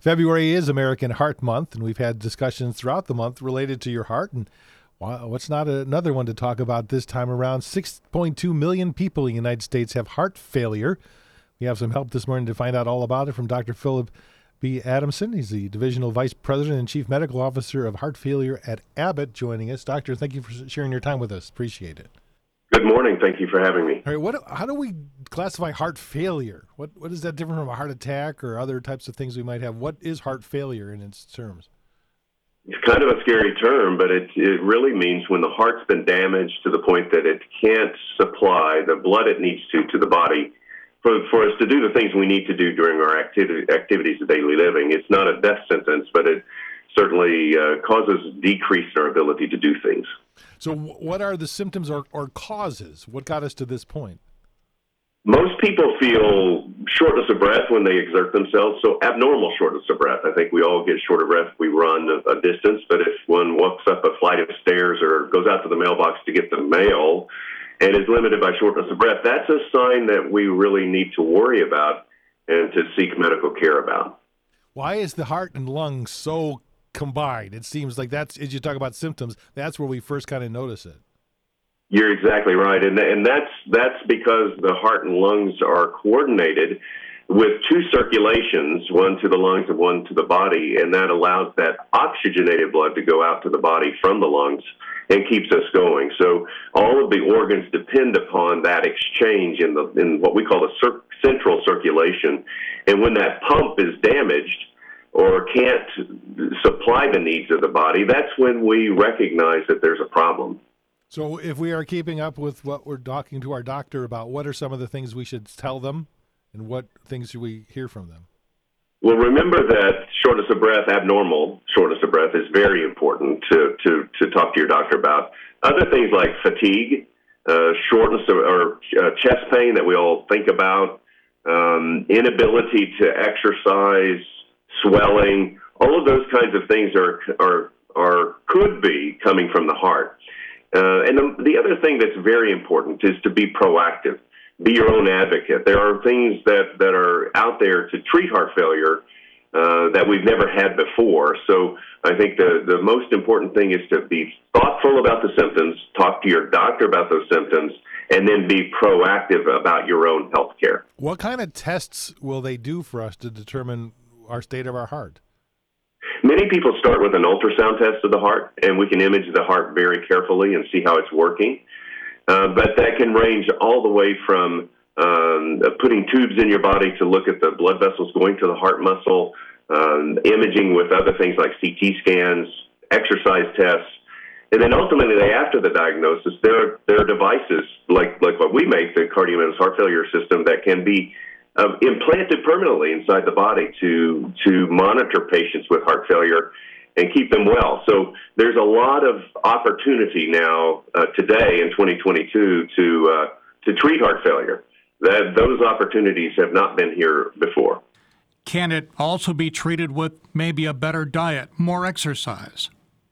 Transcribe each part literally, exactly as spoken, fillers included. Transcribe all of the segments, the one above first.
February is American Heart Month, and we've had discussions throughout the month related to your heart. And wow, what's not another one to talk about this time around? six point two million people in the United States have heart failure. We have some help this morning to find out all about it from Doctor Philip B. Adamson. He's the Divisional Vice President and Chief Medical Officer of Heart Failure at Abbott, joining us. Doctor, thank you for sharing your time with us. Appreciate it. Good morning. Thank you for having me. All right, what, how do we classify heart failure? What What is that different from a heart attack or other types of things we might have? What is heart failure in its terms? It's kind of a scary term, but it, it really means when the heart's been damaged to the point that it can't supply the blood it needs to to the body for, for us to do the things we need to do during our activity, activities of daily living. It's not a death sentence, but it certainly uh, causes decrease in our ability to do things. So what are the symptoms or, or causes? What got us to this point? Most people feel shortness of breath when they exert themselves, so abnormal shortness of breath. I think we all get short of breath if we run a, a distance, but if one walks up a flight of stairs or goes out to the mailbox to get the mail and is limited by shortness of breath, that's a sign that we really need to worry about and to seek medical care about. Why is the heart and lungs so combined? It seems like that's, as you talk about symptoms, that's where we first kind of notice it. You're exactly right, and and that's that's because the heart and lungs are coordinated with two circulations, one to the lungs and one to the body, and that allows that oxygenated blood to go out to the body from the lungs and keeps us going. So all of the organs depend upon that exchange in the in what we call the cir- central circulation, and when that pump is damaged or can't supply the needs of the body, that's when we recognize that there's a problem. So if we are keeping up with what we're talking to our doctor about, what are some of the things we should tell them, and what things should we hear from them? Well, remember that shortness of breath, abnormal shortness of breath, is very important to, to, to talk to your doctor about. Other things like fatigue, uh, shortness of, or uh, chest pain that we all think about, um, inability to exercise, swelling, all of those kinds of things are are are could be coming from the heart. Uh, and the, the other thing that's very important is to be proactive, be your own advocate. There are things that, that are out there to treat heart failure uh, that we've never had before. So I think the, the most important thing is to be thoughtful about the symptoms, talk to your doctor about those symptoms, and then be proactive about your own health care. What kind of tests will they do for us to determine our state of our heart? Many people start with an ultrasound test of the heart, and we can image the heart very carefully and see how it's working. Uh, but that can range all the way from um, putting tubes in your body to look at the blood vessels going to the heart muscle, um, imaging with other things like C T scans, exercise tests. And then ultimately, after the diagnosis, there are, there are devices like, like what we make, the CardioMEMS heart failure system, that can be Uh, implanted permanently inside the body to to monitor patients with heart failure and keep them well. So there's a lot of opportunity now uh, today in twenty twenty-two to uh, to treat heart failure. That those opportunities have not been here before. Can it also be treated with maybe a better diet, more exercise?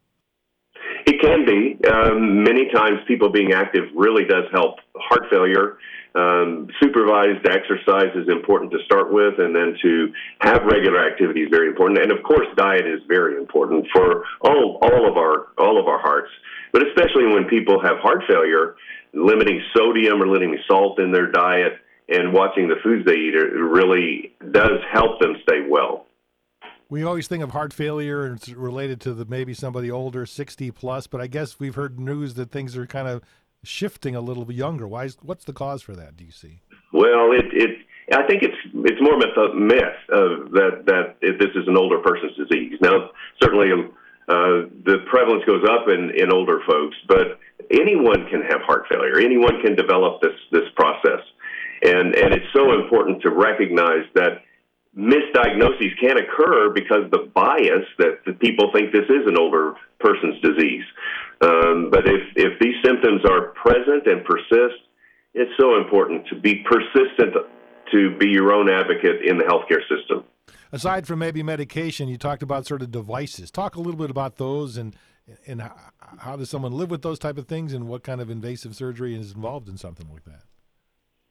It can be. Um, many times people being active really does help heart failure. Um, supervised exercise is important to start with, and then to have regular activity is very important. And of course, diet is very important for all all of our all of our hearts. But especially when people have heart failure, limiting sodium or limiting salt in their diet and watching the foods they eat really does help them stay well. We always think of heart failure and it's related to the maybe somebody older, sixty plus, but I guess we've heard news that things are kind of shifting a little bit younger. Why is, what's the cause for that, do you see? Well, it, it I think it's it's more myth, myth uh, that that it, this is an older person's disease. Now, certainly uh, the prevalence goes up in, in older folks, but anyone can have heart failure. Anyone can develop this this process, and and it's so important to recognize that misdiagnoses can occur because the bias that, that people think this is an older person's disease. Um, but if, if these symptoms are present and persist, it's so important to be persistent, to be your own advocate in the healthcare system. Aside from maybe medication, you talked about sort of devices. Talk a little bit about those, and and how does someone live with those type of things, and what kind of invasive surgery is involved in something like that?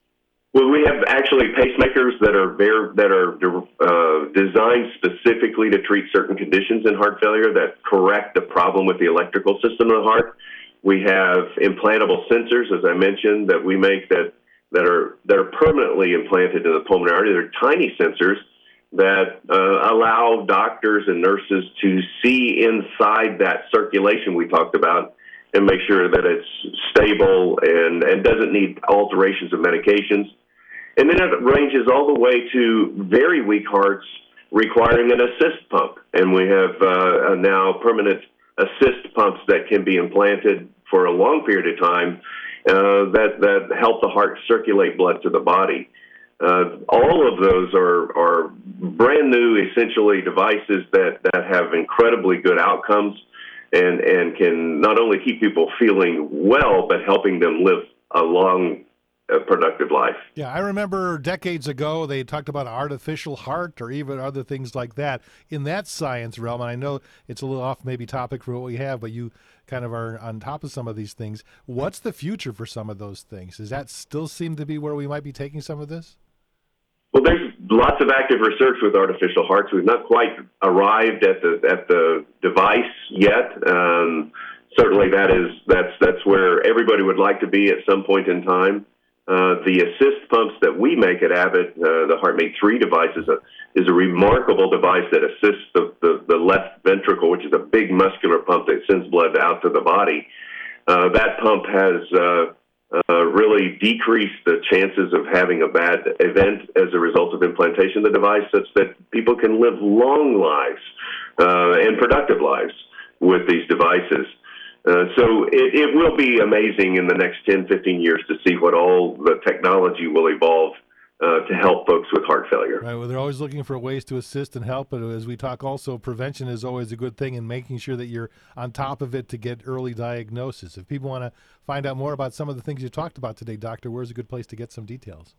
Well, we have actually pacemakers that are very, that are uh, designed specifically to treat certain conditions in heart failure that correct the problem with the electrical system of the heart. We have implantable sensors, as I mentioned, that we make that that are that are permanently implanted in the pulmonary artery. They're tiny sensors that uh, allow doctors and nurses to see inside that circulation we talked about and make sure that it's stable and, and doesn't need alterations of medications. And then it ranges all the way to very weak hearts requiring an assist pump. And we have uh, now permanent assist pumps that can be implanted for a long period of time uh, that, that help the heart circulate blood to the body. Uh, all of those are, are brand new, essentially, devices that, that have incredibly good outcomes and, and can not only keep people feeling well, but helping them live a long, uh, productive life. Yeah, I remember decades ago they talked about artificial heart or even other things like that in that science realm. And I know it's a little off maybe topic for what we have, but you kind of are on top of some of these things. What's the future for some of those things? Does that still seem to be where we might be taking some of this? Well, there's lots of active research with artificial hearts. We've not quite arrived at the at the device yet. Um, certainly, that is that's that's where everybody would like to be at some point in time. Uh, the assist pumps that we make at Abbott, uh, the HeartMate three device, is a is a remarkable device that assists the, the the left ventricle, which is a big muscular pump that sends blood out to the body. Uh, that pump has uh, Uh, really decrease the chances of having a bad event as a result of implantation of the device, such that people can live long lives uh, and productive lives with these devices. Uh, so it, it will be amazing in the next ten, fifteen years to see what all the technology will evolve uh, to help folks with heart failure. Right. Well, they're always looking for ways to assist and help. But as we talk also, prevention is always a good thing, and making sure that you're on top of it to get early diagnosis. If people want to find out more about some of the things you talked about today, Doctor, where's a good place to get some details?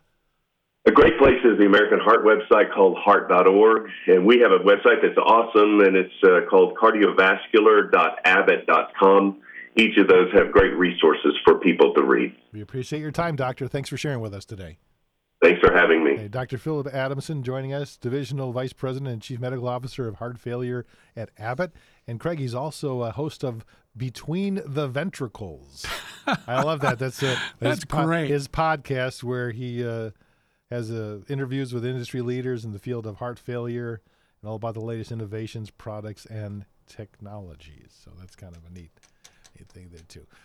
A great place is the American Heart website called heart dot org. And we have a website that's awesome, and it's uh, called cardiovascular dot abbott dot com. Each of those have great resources for people to read. We appreciate your time, Doctor. Thanks for sharing with us today. Thanks for having me. Hey, Doctor Philip Adamson joining us, Divisional Vice President and Chief Medical Officer of Heart Failure at Abbott. And Craig, he's also a host of Between the Ventricles. I love that. That's, a, That's his, po- great. his podcast where he uh, has uh, interviews with industry leaders in the field of heart failure and all about the latest innovations, products, and technologies. So that's kind of a neat, neat thing there, too.